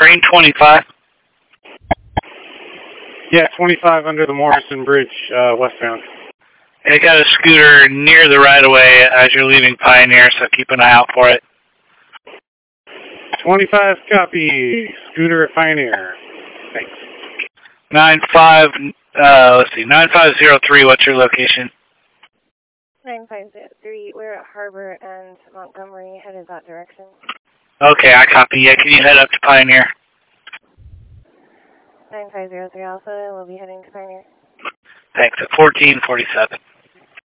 Crane 25. Yeah, 25 under the Morrison Bridge, westbound. I got a scooter near the right-of-way as you're leaving Pioneer, so keep an eye out for it. 25 copy. Scooter at Pioneer. Thanks. 9503, what's your location? 9503, we're at Harbor and Montgomery, headed that direction. Okay, I copy. Yeah, can you head up to Pioneer? 9503 Alpha, we'll be heading to Pioneer. Thanks, at 1447.